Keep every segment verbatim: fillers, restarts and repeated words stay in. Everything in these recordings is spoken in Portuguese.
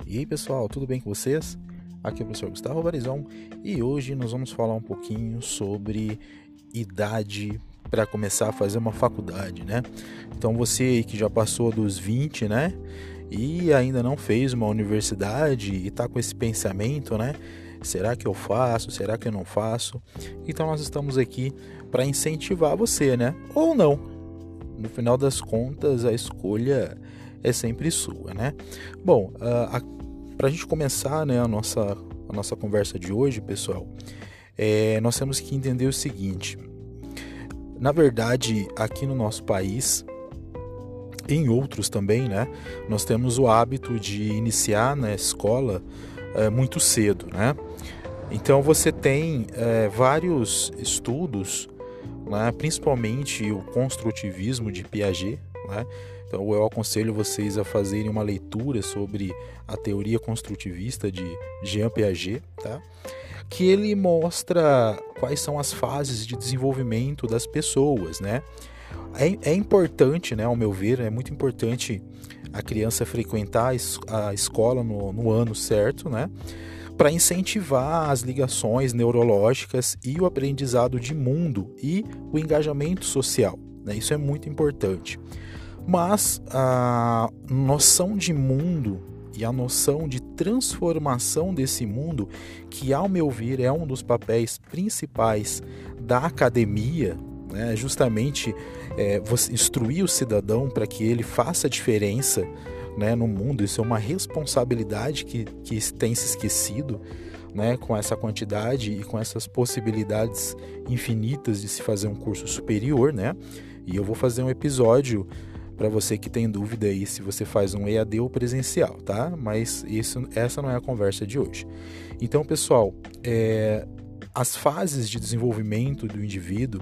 E aí pessoal, tudo bem com vocês? Aqui é o professor Gustavo Barizon e hoje nós vamos falar um pouquinho sobre idade para começar a fazer uma faculdade, né? Então você aí que já passou dos vinte, né? E ainda não fez uma universidade e está com esse pensamento, né? Será que eu faço? Será que eu não faço? Então nós estamos aqui para incentivar você, né? Ou não. No final das contas, a escolha é sempre sua, né? Bom, para a gente começar, né, a nossa, a nossa conversa de hoje, pessoal, é, nós temos que entender o seguinte. Na verdade, aqui no nosso país, em outros também, né, nós temos o hábito de iniciar na escola é, muito cedo, né? Então você tem é, vários estudos, né, principalmente o construtivismo de Piaget, né? Então eu aconselho vocês a fazerem uma leitura sobre a teoria construtivista de Jean Piaget, tá? Que ele mostra quais são as fases de desenvolvimento das pessoas, né? É, é importante, né, ao meu ver, é muito importante a criança frequentar a escola no, no ano certo, né? Para incentivar as ligações neurológicas e o aprendizado de mundo e o engajamento social, né? Isso é muito importante. Mas a noção de mundo e a noção de transformação desse mundo, que ao meu ver é um dos papéis principais da academia, né? Justamente é, você instruir o cidadão para que ele faça a diferença, né, no mundo. Isso é uma responsabilidade que, que tem se esquecido, né, com essa quantidade e com essas possibilidades infinitas de se fazer um curso superior, né? E eu vou fazer um episódio para você que tem dúvida aí se você faz um E A D ou presencial, tá? Mas isso, essa não é a conversa de hoje. Então, pessoal, é, as fases de desenvolvimento do indivíduo,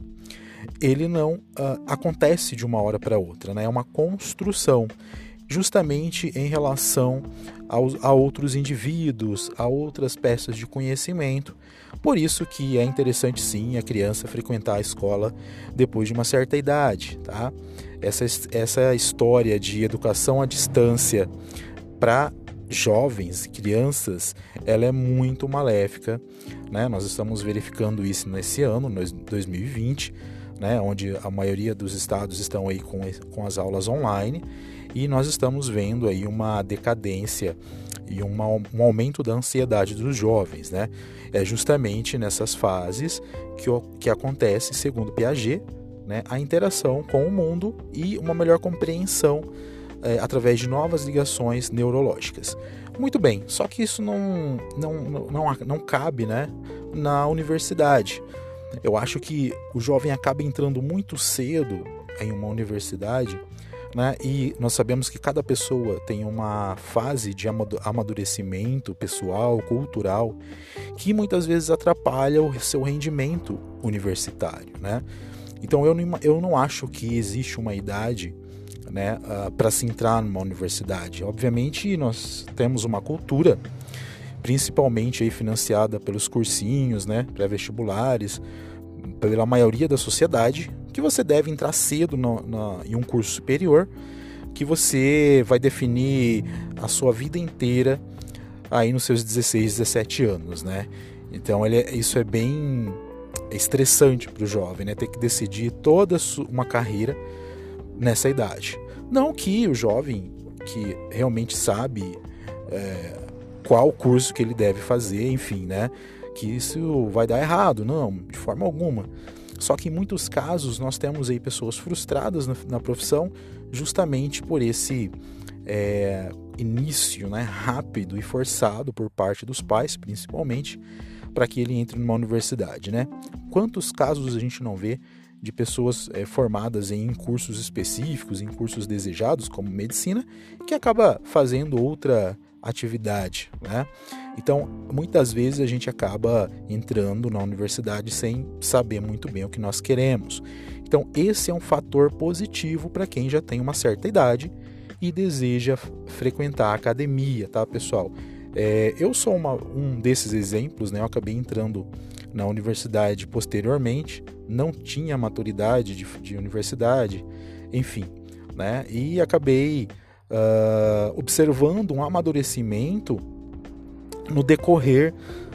ele não uh, acontece de uma hora para outra, né? É uma construção, justamente em relação aos, a outros indivíduos, a outras peças de conhecimento. Por isso que é interessante sim a criança frequentar a escola depois de uma certa idade, tá? Essa, essa história de educação à distância para jovens, crianças, ela é muito maléfica, né? Nós estamos verificando isso nesse ano, dois mil e vinte, né? Onde a maioria dos estados estão aí com, com as aulas online, e nós estamos vendo aí uma decadência e uma, um aumento da ansiedade dos jovens, né? É justamente nessas fases que, que acontece, segundo Piaget, né, a interação com o mundo e uma melhor compreensão é, através de novas ligações neurológicas. Muito bem, só que isso não, não, não, não, não cabe, né, na universidade. Eu acho que o jovem acaba entrando muito cedo em uma universidade, né? E nós sabemos que cada pessoa tem uma fase de amadurecimento pessoal, cultural, que muitas vezes atrapalha o seu rendimento universitário, né? Então eu não, eu não acho que existe uma idade, né, uh, para se entrar numa universidade. Obviamente nós temos uma cultura, principalmente aí financiada pelos cursinhos, né, pré-vestibulares, pela maioria da sociedade, que você deve entrar cedo no, na, em um curso superior, que você vai definir a sua vida inteira aí nos seus dezesseis, dezessete anos, né? Então ele, isso é bem estressante para o jovem, né? Ter que decidir toda uma carreira nessa idade. Não que o jovem que realmente sabe é, qual curso que ele deve fazer, enfim, né? Que isso vai dar errado, não, de forma alguma. Só que em muitos casos nós temos aí pessoas frustradas na, na profissão justamente por esse é, início, né, rápido e forçado por parte dos pais, principalmente, para que ele entre numa universidade, né? Quantos casos a gente não vê de pessoas é, formadas em cursos específicos, em cursos desejados, como medicina, que acaba fazendo outra atividade, né? Então, muitas vezes a gente acaba entrando na universidade sem saber muito bem o que nós queremos. Então, esse é um fator positivo para quem já tem uma certa idade e deseja frequentar a academia, tá, pessoal? É, eu sou uma, um desses exemplos, né? Eu acabei entrando na universidade posteriormente, não tinha maturidade de, de universidade, enfim, né? E acabei uh, observando um amadurecimento no decorrer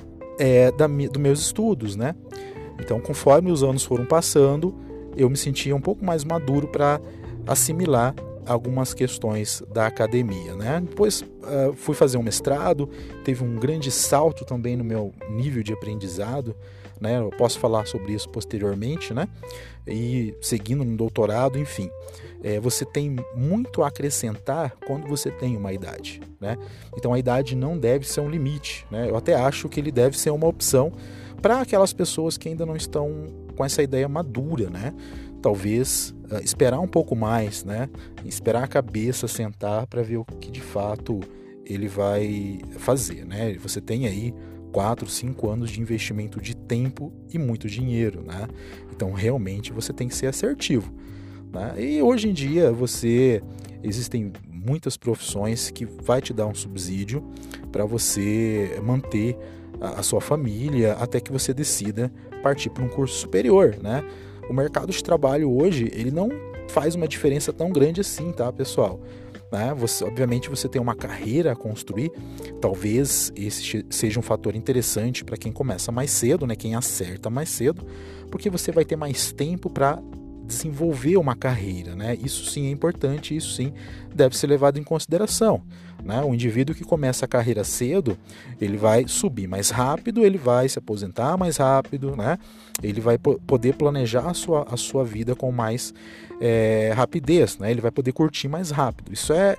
é, da, dos meus estudos, né? Então, conforme os anos foram passando, eu me sentia um pouco mais maduro para assimilar algumas questões da academia, né? Depois uh, fui fazer um mestrado, teve um grande salto também no meu nível de aprendizado, né? Eu posso falar sobre isso posteriormente, né? E seguindo no doutorado, enfim. É, você tem muito a acrescentar quando você tem uma idade, né? Então a idade não deve ser um limite, né? Eu até acho que ele deve ser uma opção para aquelas pessoas que ainda não estão com essa ideia madura, né? Talvez uh, esperar um pouco mais, né? Esperar a cabeça sentar para ver o que de fato ele vai fazer, né? Você tem aí quatro, cinco anos de investimento de tempo e muito dinheiro, né? Então realmente você tem que ser assertivo, né? E hoje em dia você existem muitas profissões que vai te dar um subsídio para você manter a, a sua família até que você decida partir para um curso superior, né? O mercado de trabalho hoje, ele não faz uma diferença tão grande assim, tá, pessoal? Né? Você, obviamente você tem uma carreira a construir, talvez esse seja um fator interessante para quem começa mais cedo, né? Quem acerta mais cedo, porque você vai ter mais tempo para desenvolver uma carreira, né? Isso sim é importante, isso sim deve ser levado em consideração, né? O indivíduo que começa a carreira cedo, ele vai subir mais rápido, ele vai se aposentar mais rápido, né? Ele vai po- poder planejar a sua, a sua vida com mais é, rapidez, né? Ele vai poder curtir mais rápido. Isso é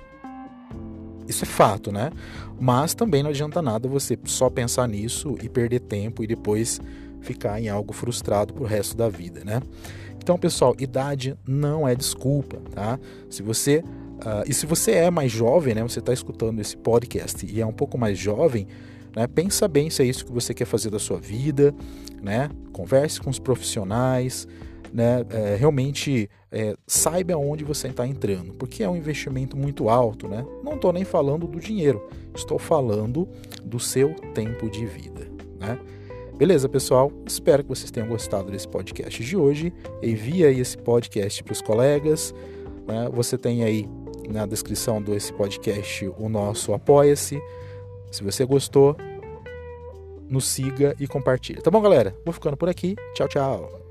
Isso é fato, né? Mas também não adianta nada você só pensar nisso e perder tempo e depois ficar em algo frustrado pro resto da vida, né? Então, pessoal, idade não é desculpa, tá? Se você, uh, e se você é mais jovem, né? Você está escutando esse podcast e é um pouco mais jovem, né? Pensa bem se é isso que você quer fazer da sua vida, né? Converse com os profissionais, né? É, realmente é, saiba onde você está entrando, porque é um investimento muito alto, né? Não estou nem falando do dinheiro, estou falando do seu tempo de vida, né? Beleza, pessoal? Espero que vocês tenham gostado desse podcast de hoje. Envie aí esse podcast para os colegas, né? Você tem aí na descrição desse podcast o nosso Apoia-se. Se você gostou, nos siga e compartilhe. Tá bom, galera? Vou ficando por aqui. Tchau, tchau.